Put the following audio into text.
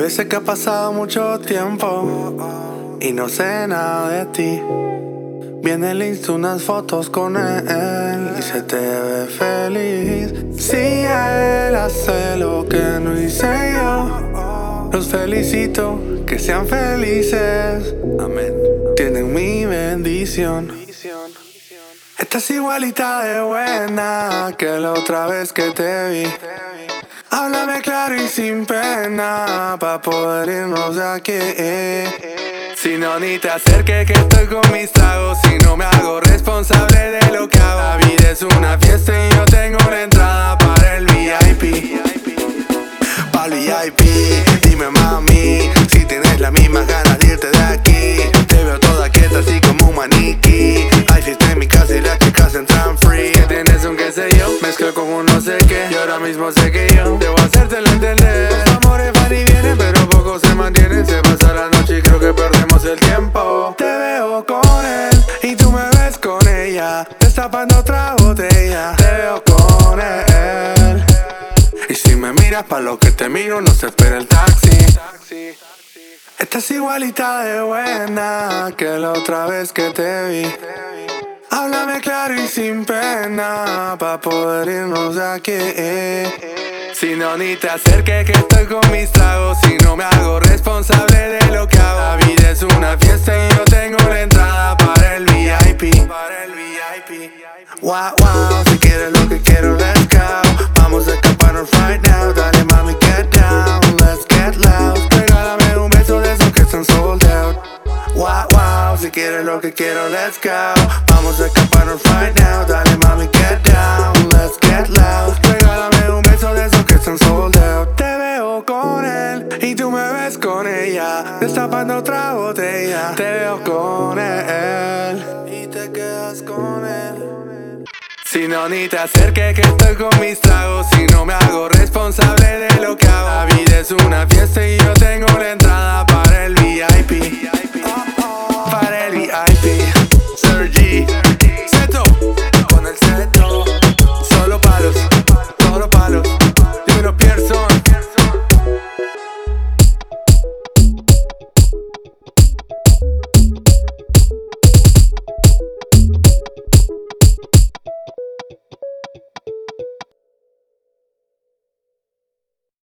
sé que ha pasado mucho tiempo y no sé nada de ti. Viene el Insta unas fotos con él y se te ve feliz. Si él hace lo que no hice yo, los felicito, que sean felices. Amén. Tienen mi bendición. Estás igualita de buena que la otra vez que te vi. Háblame claro y sin pena pa' poder irnos de aquí. Si no, ni te acerques que estoy con mis tragos. Si no me hago responsable de lo que hago. La vida es una fiesta y yo tengo una entrada para el VIP. Para el VIP. Dime mami, si tienes las mismas ganas de irte de aquí. Te veo toda quieta así como un maniquí. Hay fiesta en mi casa y las chicas entran free. ¿Qué tienes un qué sé yo? Mezclo con un no sé qué. Y ahora mismo sé que yo debo hacértelo entender. Los amores van y vienen pero poco se mantienen. Se pasa la noche y creo que perdemos el tiempo. Te veo con él y tú me ves con ella, destapando otra botella. Te veo con él y si me miras pa' lo que te miro no se espera el taxi. Estás igualita de buena que la otra vez que te vi. Háblame claro y sin pena pa' poder irnos de aquí. Si no, ni te acerques que estoy con mis tragos. Si no me hago responsable de lo que hago. La vida es una fiesta y yo tengo la entrada para el VIP. Wow, wow, si quieres lo que quiero, let's go. Vamos a escaparnos right now. Dale mami, get down, let's get loud. Regálame un beso de esos que están sold out. Wow, wow, si quieres lo que quiero, let's go. Vamos a escaparnos right now. Dale mami, get down, let's get loud. Regálame un beso de esos que están sold out. Te veo con él y tú me ves con ella, destapando otra botella. Te veo con él y te quedas con él. Si no, ni te acerques que estoy con mis tragos. Si no me hago responsable de lo que hago. La vida es una fiesta y yo tengo la